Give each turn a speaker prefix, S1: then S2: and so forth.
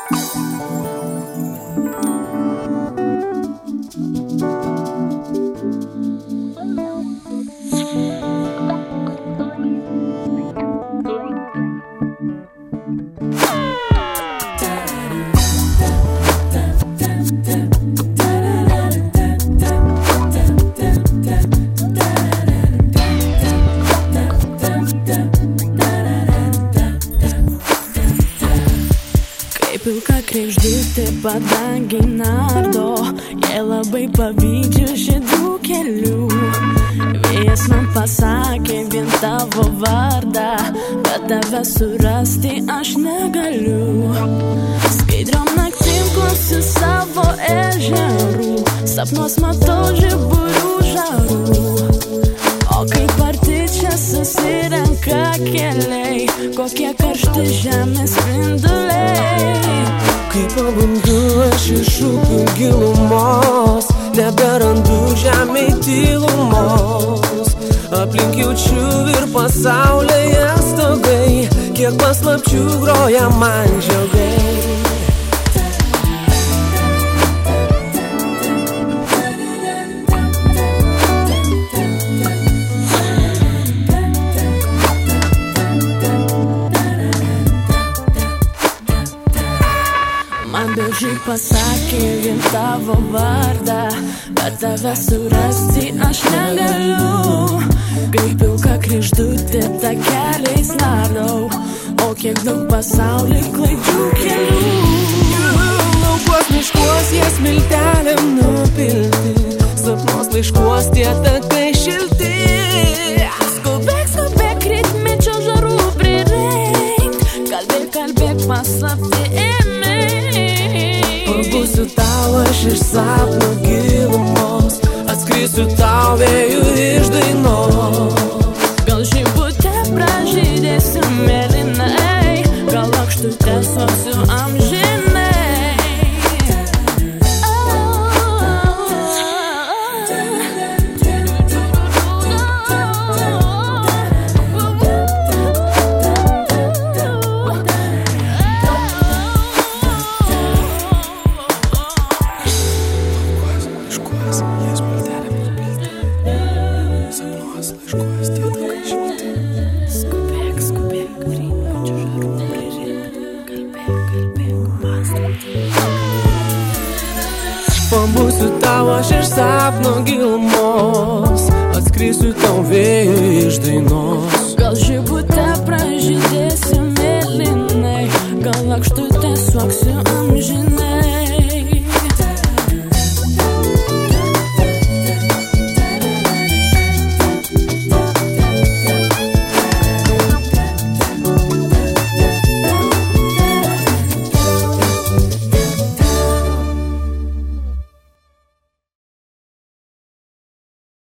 S1: Pilka kregždutė padangėj nardo, jai labai pavydžiu šitų kelių. Vėjas man pasakė vien tavo vardą, bet tave surasti aš negaliu. Skaidriom naktim klausiu savo ežerų, sapnuos matau žiburių žarų. O kaip arti čia susirenka keliai, kokie karšti žemės spinduliai.
S2: Kai pabundu aš iš upių gilumos, neberandu žemėj tylumos. Aplink jaučiu ir pasaulyje stogai, kiek paslapčių groja man žiogai.
S1: Man bėžiai pasakė vien tavo vardą, bet tave surasti aš negaliu. Kaip pilka kregždutė takeliais nardau, o kiek daug pasaulį klaidžių kelių.
S2: Laukuos miškuos jie smiltelėm nupilti, sapnuos laiškuos tie takai šilti.
S1: Skubėk, skubėk, rytmečio žarų prireikt, kalbėk, kalbėk, paslapti ėmė.
S2: Pabūsiu tau aš iš sapno gilumos, atskrisiu tau vėjų iš dainos.
S1: Gal žibutę pražydėsiu mėlynai, gal lakštutę suosiu amžinai. Skubėk, skubėk, rytmečio žarų prireikt, kalbėk, kalbėk, paslapti.
S2: Pabūsiu tau aš iš sapno gilumos, atskrisiu tau vėjų iš dainos.
S1: Gal žibutę pražydėsiu mėlynai, gal lakštutę suoksiu